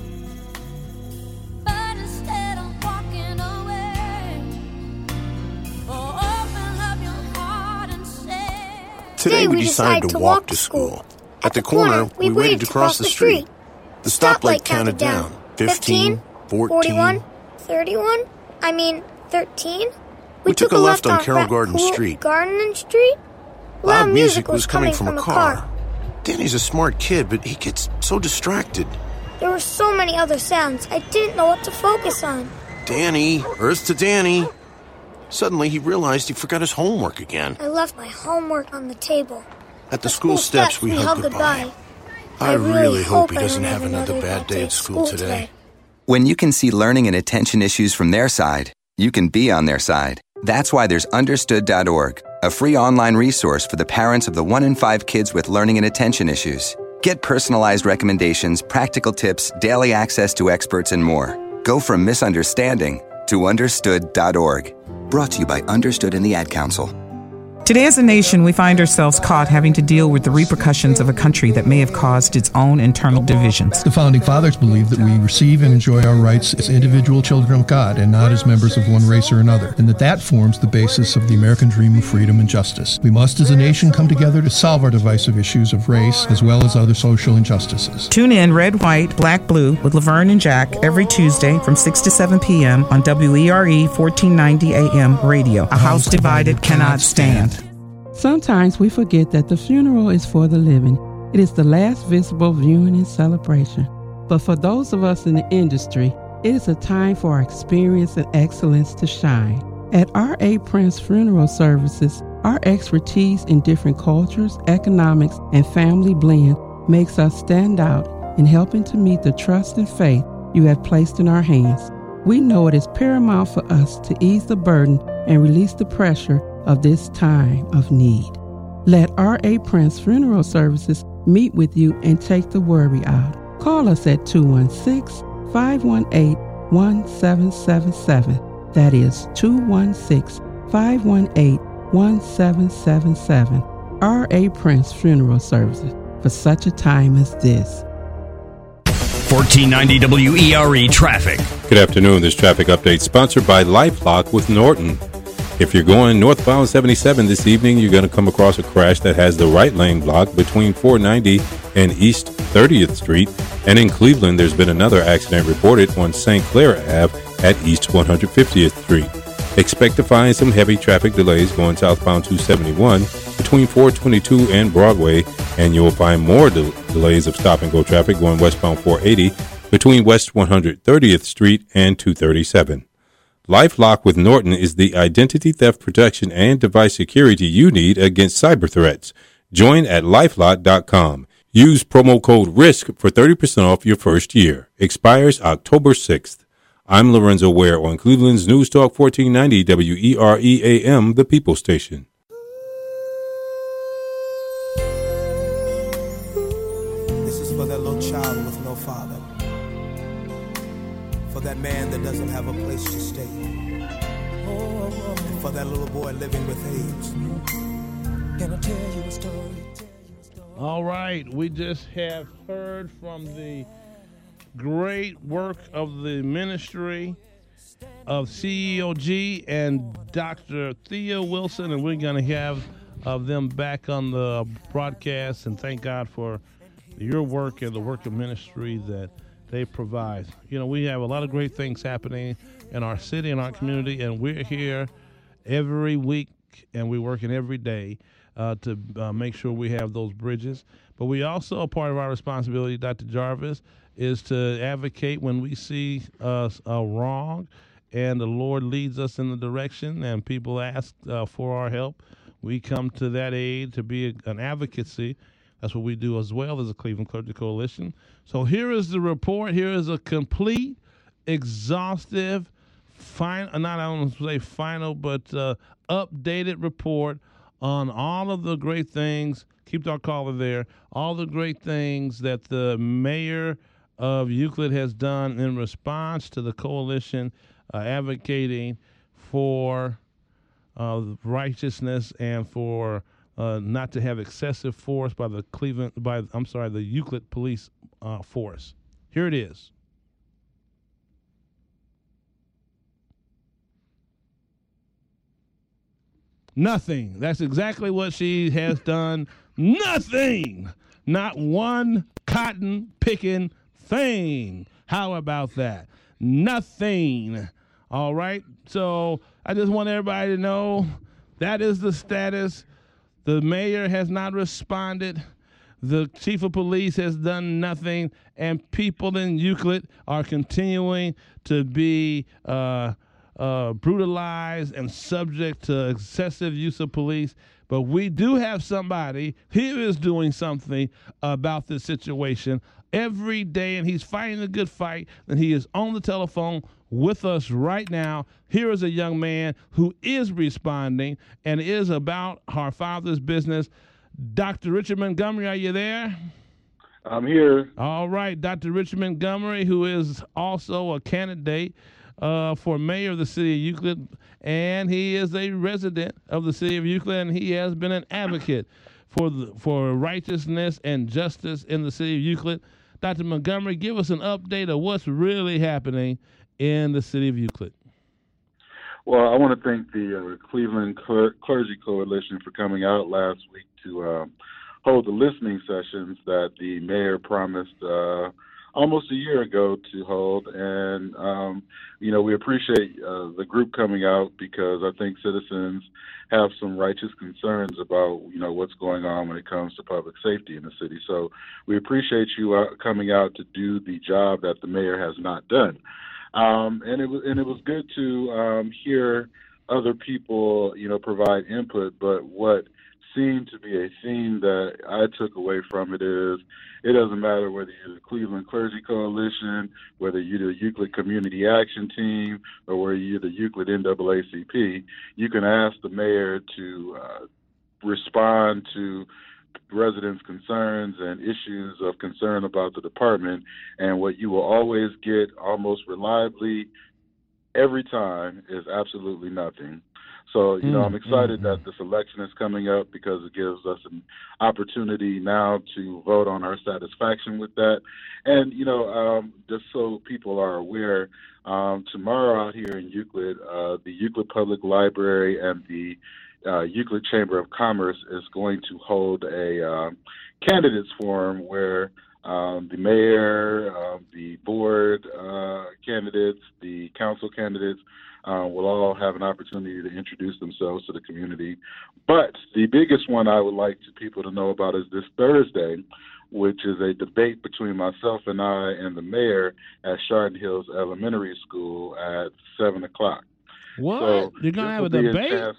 Today we decided to walk to school. At the corner, we waited to cross the street. The stoplight counted down. 15, 14, 31, 13. We took a left on Carroll Garden Street. Garden Street? Loud music was coming from a car. Danny's a smart kid, but he gets so distracted. There were so many other sounds, I didn't know what to focus on. Danny, Earth to Danny. Suddenly, he realized he forgot his homework again. I left my homework on the table. At the school steps, we hugged goodbye. I really hope he doesn't have another bad day at school today. When you can see learning and attention issues from their side, you can be on their side. That's why there's Understood.org, a free online resource for the parents of the 1 in 5 kids with learning and attention issues. Get personalized recommendations, practical tips, daily access to experts, and more. Go from misunderstanding to Understood.org. Brought to you by Understood and the Ad Council. Today as a nation, we find ourselves caught having to deal with the repercussions of a country that may have caused its own internal divisions. The Founding Fathers believed that we receive and enjoy our rights as individual children of God and not as members of one race or another, and that forms the basis of the American dream of freedom and justice. We must as a nation come together to solve our divisive issues of race as well as other social injustices. Tune in Red, White, Black, Blue with Laverne and Jack every Tuesday from 6 to 7 p.m. on WERE 1490 AM radio. A house divided cannot stand. Sometimes we forget that the funeral is for the living. It is the last visible viewing and celebration. But for those of us in the industry, it is a time for our experience and excellence to shine. At R.A. Prince Funeral Services, our expertise in different cultures, economics, and family blend makes us stand out in helping to meet the trust and faith you have placed in our hands. We know it is paramount for us to ease the burden and release the pressure of this time of need. Let R.A. Prince Funeral Services meet with you and take the worry out. Call us at 216-518-1777. That is 216-518-1777. R.A. Prince Funeral Services, for such a time as this. 1490 WERE Traffic. Good afternoon. This traffic update sponsored by LifeLock with Norton. If you're going northbound 77 this evening, you're going to come across a crash that has the right lane blocked between 490 and East 30th Street. And in Cleveland, there's been another accident reported on St. Clair Ave at East 150th Street. Expect to find some heavy traffic delays going southbound 271 between 422 and Broadway, and you'll find more delays of stop-and-go traffic going westbound 480 between West 130th Street and 237. LifeLock with Norton is the identity theft protection and device security you need against cyber threats. Join at LifeLock.com. Use promo code RISK for 30% off your first year. Expires October 6th. I'm Lorenzo Ware on Cleveland's News Talk 1490 WERE AM, the People Station. This is for that little child with no father. For that man that doesn't have a place to stay. And for that little boy living with AIDS. Can I tell you a story? All right, we just have heard from the great work of the ministry of CEOG and Dr. Thea Wilson, and we're going to have them back on the broadcast, and thank God for your work and the work of ministry that they provide. You know, we have a lot of great things happening in our city and our community, and we're here every week, and we're working every day to make sure we have those bridges. But we also, part of our responsibility, Dr. Jarvis, is to advocate when we see a wrong and the Lord leads us in the direction and people ask for our help. We come to that aid to be an advocacy. That's what we do as well as the Cleveland Clergy Coalition. So here is the report. Here is a complete, exhaustive, updated report on all of the great things. Keep our caller there. All the great things that the mayor of Euclid has done in response to the coalition advocating for righteousness and for not to have excessive force by the Euclid police force. Here it is. Nothing. That's exactly what she has done. Nothing. Not one cotton picking thing. How about that? Nothing. All right. So I just want everybody to know that is the status. The mayor has not responded. The chief of police has done nothing. And people in Euclid are continuing to be brutalized and subject to excessive use of police. But we do have somebody who is doing something about this situation every day, and he's fighting a good fight, and he is on the telephone with us right now. Here is a young man who is responding and is about our Father's business. Dr. Richard Montgomery, are you there? I'm here. All right, Dr. Richard Montgomery, who is also a candidate for mayor of the city of Euclid, and he is a resident of the city of Euclid, and he has been an advocate for righteousness and justice in the city of Euclid. Dr. Montgomery, give us an update of what's really happening in the city of Euclid. Well, I want to thank the Cleveland Clergy Coalition for coming out last week to hold the listening sessions that the mayor promised almost a year ago to hold. And, we appreciate the group coming out because I think citizens have some righteous concerns about, what's going on when it comes to public safety in the city. So we appreciate you coming out to do the job that the mayor has not done. And it was good to hear other people, provide input. But what seemed to be a theme that I took away from it is it doesn't matter whether you're the Cleveland Clergy Coalition, whether you're the Euclid Community Action Team, or whether you're the Euclid NAACP. You can ask the mayor to respond to residents' concerns and issues of concern about the department, and what you will always get almost reliably every time is absolutely nothing. So, I'm excited that this election is coming up because it gives us an opportunity now to vote on our satisfaction with that. And, just so people are aware, tomorrow out here in Euclid, the Euclid Public Library and the Euclid Chamber of Commerce is going to hold a candidates forum where the mayor, the board candidates, the council candidates will all have an opportunity to introduce themselves to the community. But the biggest one I would like people to know about is this Thursday, which is a debate between myself and the mayor at Chardon Hills Elementary School at 7 o'clock. What? So you're going to have a debate?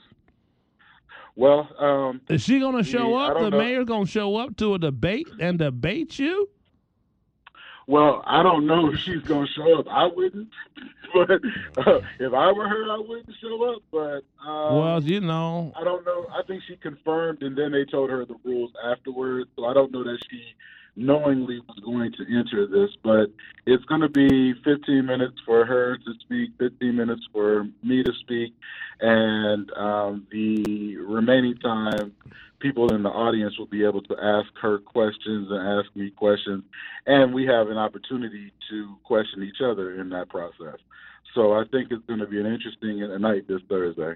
Well, is she going to show up? The mayor's going to show up to a debate and debate you? Well, I don't know if she's going to show up. I wouldn't. But if I were her, I wouldn't show up. But well, I don't know. I think she confirmed, and then they told her the rules afterwards. So I don't know that she knowingly was going to enter this. But it's going to be 15 minutes for her to speak, 15 minutes for me to speak, and the remaining time, people in the audience will be able to ask her questions and ask me questions, and we have an opportunity to question each other in that process. So I think it's going to be an interesting night this Thursday.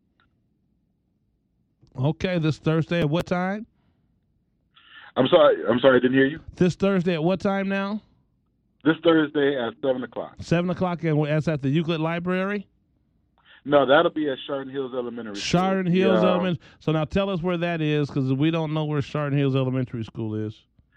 Okay, this Thursday at what time? I'm sorry, I didn't hear you. This Thursday at what time now? This Thursday at 7 o'clock. 7 o'clock, and that's at the Euclid Library? No, that'll be at Chardon Hills Elementary School. Chardon Hills Elementary. So now tell us where that is, because we don't know where Chardon Hills Elementary School is.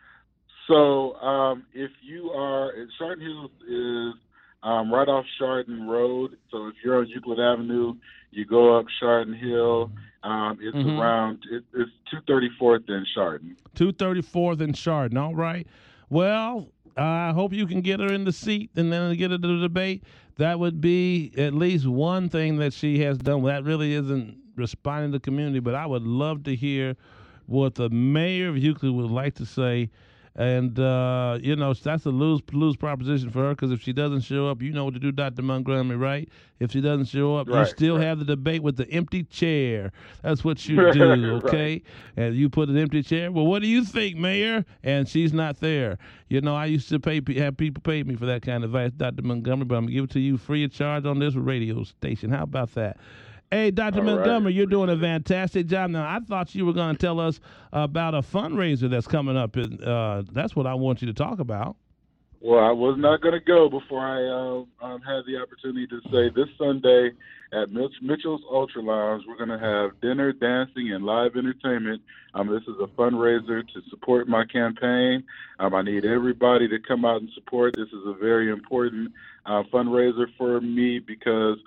So if you are, Chardon Hills is right off Chardon Road. So if you're on Euclid Avenue, you go up Chardon Hill. It's around, it's 234th and Chardon. 234th and Chardon. All right. Well, I hope you can get her in the seat and then get her to the debate. That would be at least one thing that she has done. That really isn't responding to the community, but I would love to hear what the mayor of Euclid would like to say. And, that's a lose proposition for her, because if she doesn't show up, you know what to do, Dr. Montgomery, right? If she doesn't show up, you still have the debate with the empty chair. That's what you do, okay? Right. And you put an empty chair. Well, what do you think, Mayor? And she's not there. I used to have people pay me for that kind of advice, Dr. Montgomery, but I'm going to give it to you free of charge on this radio station. How about that? Hey, Dr. Montgomery, you're doing a fantastic job. Now, I thought you were going to tell us about a fundraiser that's coming up. That's what I want you to talk about. Well, I was not going to go before I had the opportunity to say this Sunday at Mitchell's Ultra Lounge, we're going to have dinner, dancing, and live entertainment. This is a fundraiser to support my campaign. I need everybody to come out and support. This is a very important fundraiser for me, because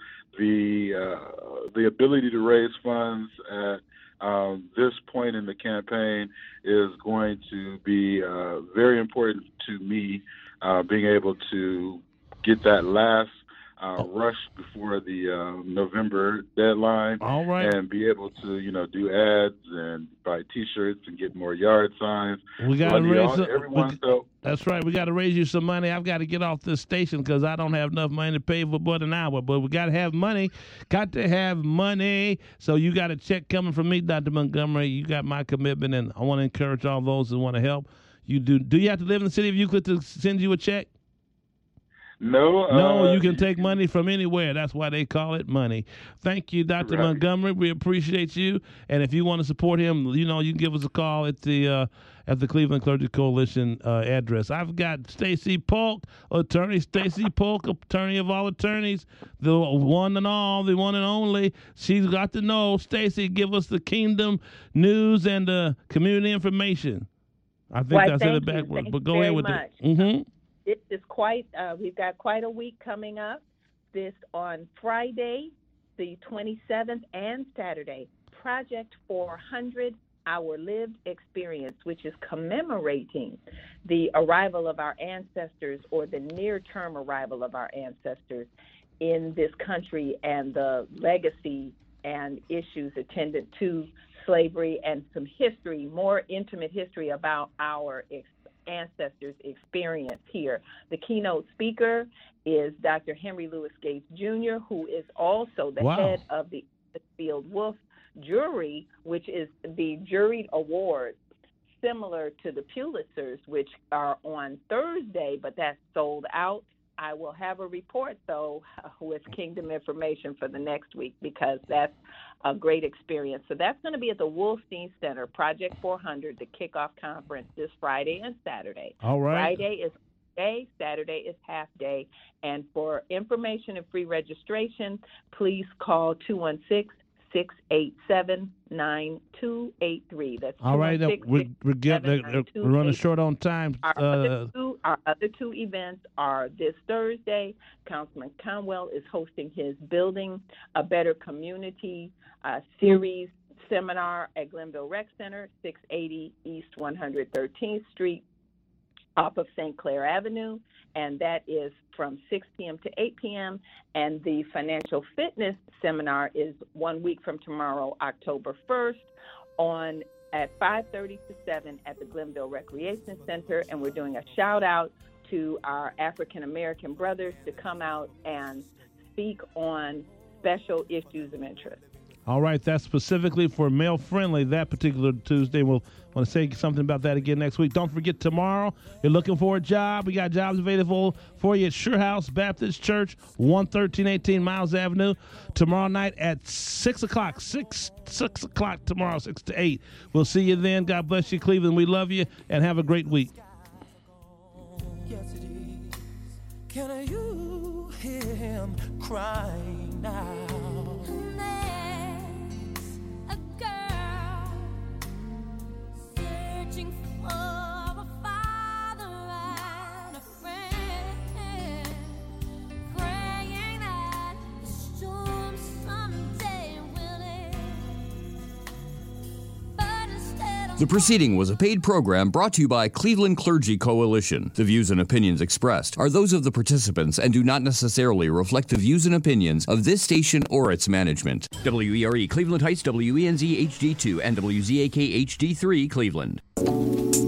the ability to raise funds at this point in the campaign is going to be very important to me, being able to get that last rush before the November deadline. All right. And be able to, do ads and buy T-shirts and get more yard signs. We got to raise That's right. We got to raise you some money. I've got to get off this station because I don't have enough money to pay for but an hour. But we got to have money. Got to have money. So you got a check coming from me, Dr. Montgomery. You got my commitment, and I want to encourage all those who want to help. You do. Do you have to live in the city of Euclid to send you a check? No, you can take money from anywhere. That's why they call it money. Thank you, Dr. Montgomery. We appreciate you. And if you want to support him, you can give us a call at the Cleveland Clergy Coalition address. I've got Stacy Polk, attorney Stacy Polk, attorney of all attorneys, the one and all, the one and only. She's got to know. Stacy, give us the kingdom news and the community information. I think I said it backwards, but go ahead with it. Mm-hmm. This is we've got quite a week coming up. This on Friday, the 27th, and Saturday, Project 400, Our Lived Experience, which is commemorating the arrival of our ancestors, or the near-term arrival of our ancestors in this country, and the legacy and issues attendant to slavery, and some history, more intimate history about our ancestors' experience here. The keynote speaker is Dr. Henry Louis Gates Jr., who is also the head of the Field Wolf jury, which is the juried award similar to the Pulitzers, which are on Thursday, but that's sold out. I will have a report, though, with Kingdom information for the next week, because that's a great experience. So that's going to be at the Wolstein Center, Project 400, the kickoff conference this Friday and Saturday. All right. Friday is day, Saturday is half day. And for information and free registration, please call 216-687-9283. That's all right. We're running short on time. Our other two events are this Thursday. Councilman Conwell is hosting his Building a Better Community series seminar at Glenville Rec Center, 680 East 113th Street, off of St. Clair Avenue, and that is from 6 p.m. to 8 p.m. And the Financial Fitness Seminar is 1 week from tomorrow, October 1st, at 5:30 to 7 at the Glenville Recreation Center. And we're doing a shout out to our African American brothers to come out and speak on special issues of interest. All right, that's specifically for Male Friendly that particular Tuesday. We'll want to say something about that again next week. Don't forget, tomorrow, you're looking for a job. We got jobs available for you at Sure House Baptist Church, 11318 Miles Avenue. Tomorrow night at 6 o'clock. 6 o'clock tomorrow, 6 to 8. We'll see you then. God bless you, Cleveland. We love you, and have a great week. Yes, it is. Can you hear him crying now? The proceeding was a paid program brought to you by Cleveland Clergy Coalition. The views and opinions expressed are those of the participants and do not necessarily reflect the views and opinions of this station or its management. WERE Cleveland Heights, WENZ HD2, and WZAK HD3 Cleveland.